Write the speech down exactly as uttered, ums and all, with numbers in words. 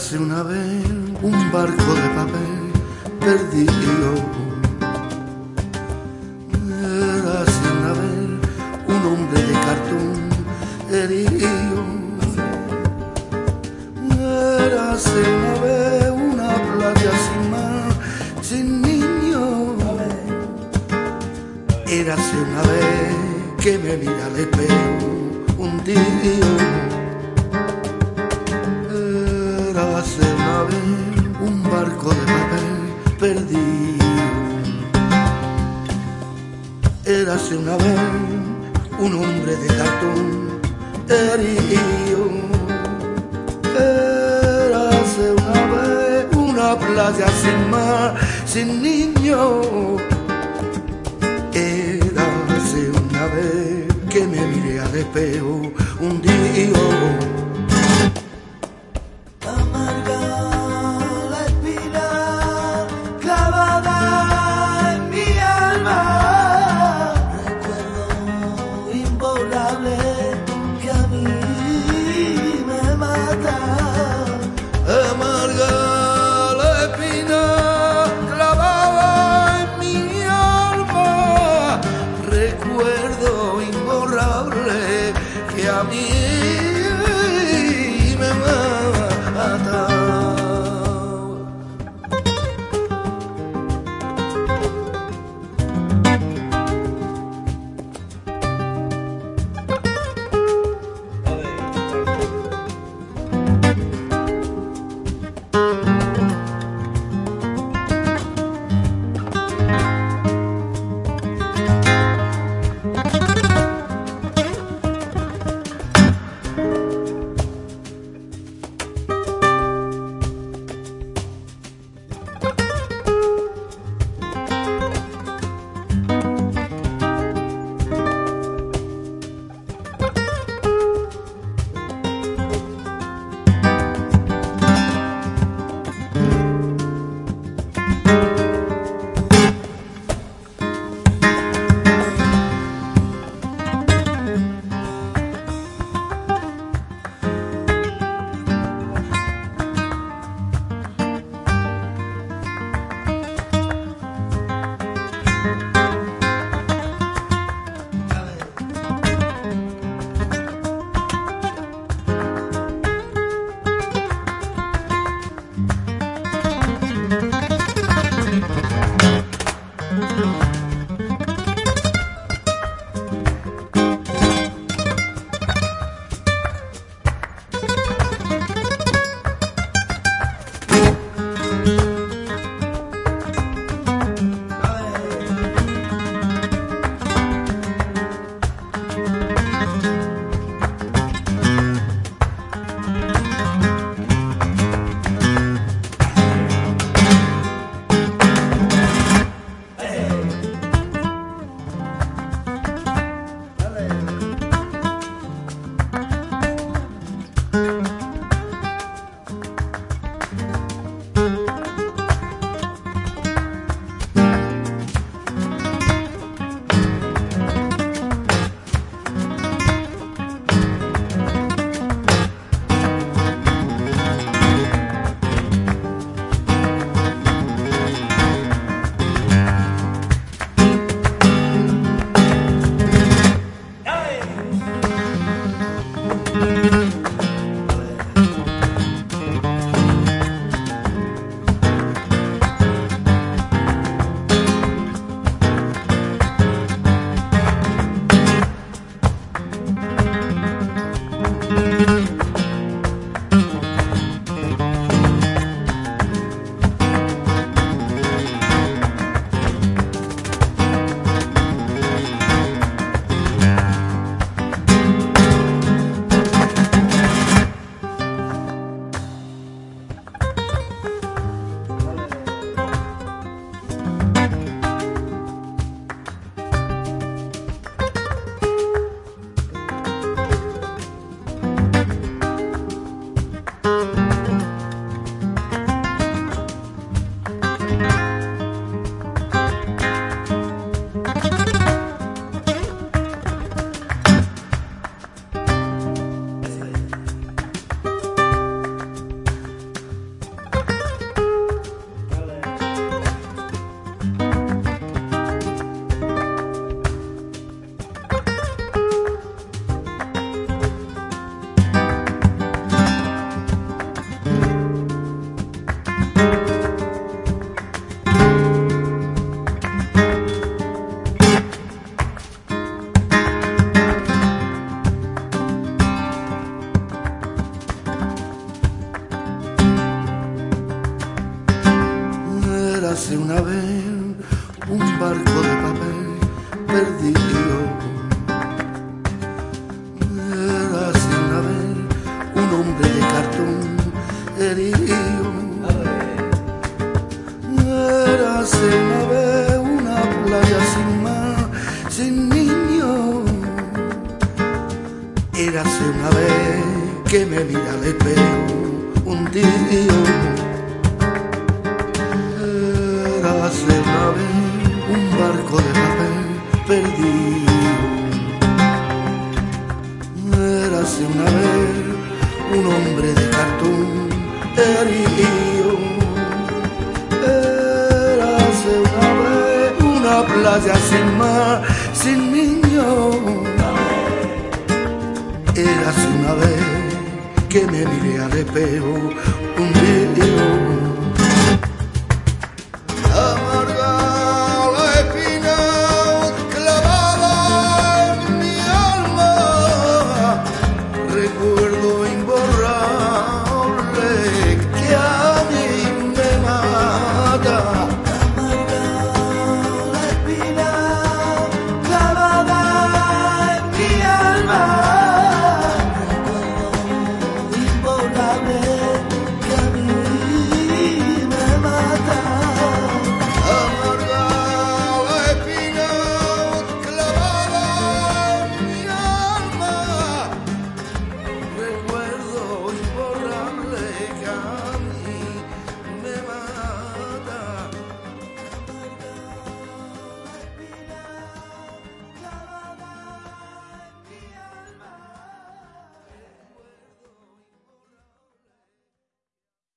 Érase una vez un barco de papel perdido. Érase una vez un hombre de cartón herido. Érase una vez una playa sin mar, sin niños. Érase una vez que me mira al espejo hundido. Érase una vez un barco de papel perdido. Érase una vez un hombre de cartón herido. Érase una vez una playa sin mar, sin niños. Érase una vez que me miré al espejo hundido. Que a mí me mata. barco de papel perdido. Érase una vez un hombre de cartón herido. Érase una vez una playa sin mar, sin niños. Érase una vez que me mira al espejo hundido. Érase una vez un barco de papel perdido. Érase una vez un hombre de cartón herido. Érase una vez una playa sin mar, sin niños. Érase una vez que me miré al espejo hundido.